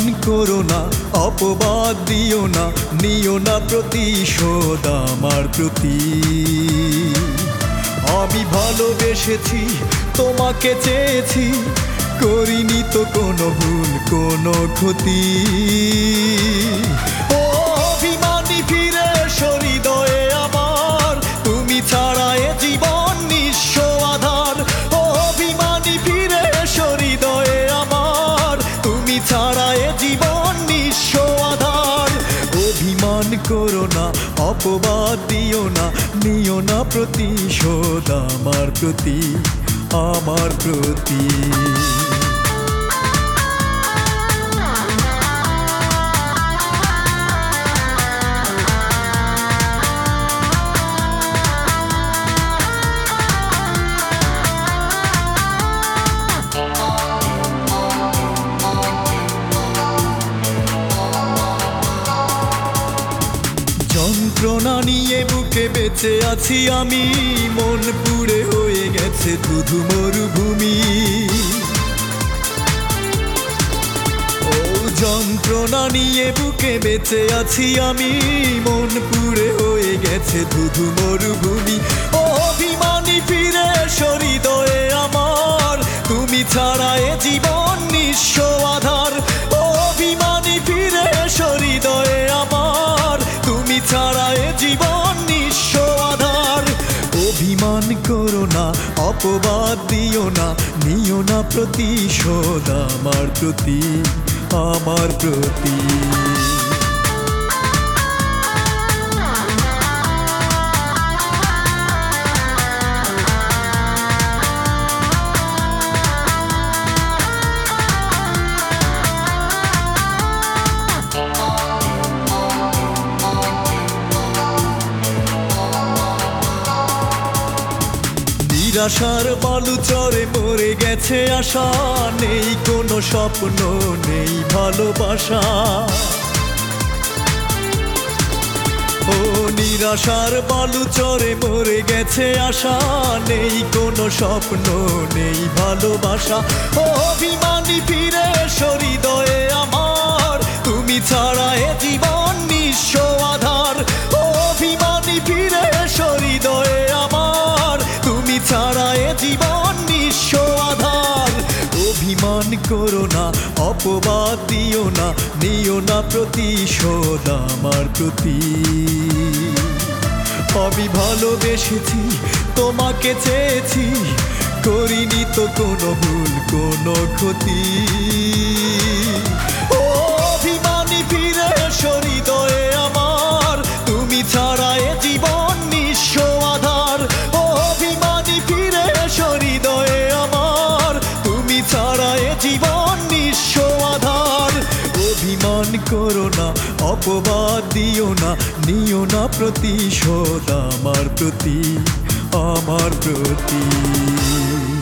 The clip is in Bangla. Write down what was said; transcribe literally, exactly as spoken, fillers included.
করো না, অপবাদ দিও না, নিও না প্রতিশোধ আমার প্রতি। আমি ভালোবেসেছি, তোমাকে চেয়েছি, করিনি তো কোনো ভুল, কোনো ক্ষতি। ও অভিমানী ফিরে এসো হৃদয়ে আমার, তুমি ছাড়া এ জীবন নিঃস্ব আধার। ও অভিমানী ফিরে এসো হৃদয়ে আমার, তুমি ছাড়া এ জীবন নিঃস্ব আধার। অভিমান করো না, অপবাদ দিও না, নিও না প্রতিশোধ আমার প্রতি, আমার প্রতি। যন্ত্রণা নিয়ে বুকে বেঁচে আছি আমি, মন পুড়ে হয়ে গেছে ধুধু মরুভূমি। ও যন্ত্রণা নিয়ে বুকে বেঁচে আছি আমি, মন পুড়ে হয়ে গেছে ধুধু মরুভূমি। ও অভিমানী ফিরে এসো হৃদয়ে আমার, তুমি ছাড়া এ জীবন নিঃস্ব আধার। ও অভিমানী ফিরে এসো হৃদয়ে আমার, তুমি ছাড়া এ জীবন নিঃস্ব আধার। অভিমান করো না, অপবাদ দিও না, নিও না প্রতিশোধ আমার প্রতি, আমার প্রতি। নিরাশার বালুচরে মরে গেছে আশা, নেই কোনো স্বপ্ন, নেই ভালোবাসা। ও নিরাশার বালুচরে মরে গেছে আশা, নেই কোনো স্বপ্ন, নেই ভালোবাসা। ও অভিমানী ফিরে এসো হৃদয়ে আমার, তুমি ছাড়া এ জীবন নিঃস্ব আধার। ও অভিমানী ফিরে এসো হৃদয়ে আমার, তুমি ছাড়া এ জীবন নিঃস্ব আধার। অভিমান করো না, অপবাদ দিও না, নিও না প্রতিশোধ আমার প্রতি। আমি ভালোবেসেছি, তোমাকে চেয়েছি, করিনি তো কোনো ভুল, কোনো ক্ষতি। ও অভিমানী ফিরে এসো হৃদয়ে আমার, তুমি ছাড়া এ জীবন নিঃস্ব আধার। ও অভিমানী ফিরে এসো হৃদয়ে আমার, তুমি ছাড়া এ জীবন নিঃস্ব আধার। অভিমান করো না, অপবাদ দিও না, নিও না প্রতিশোধ আমার প্রতি, আমার প্রতি।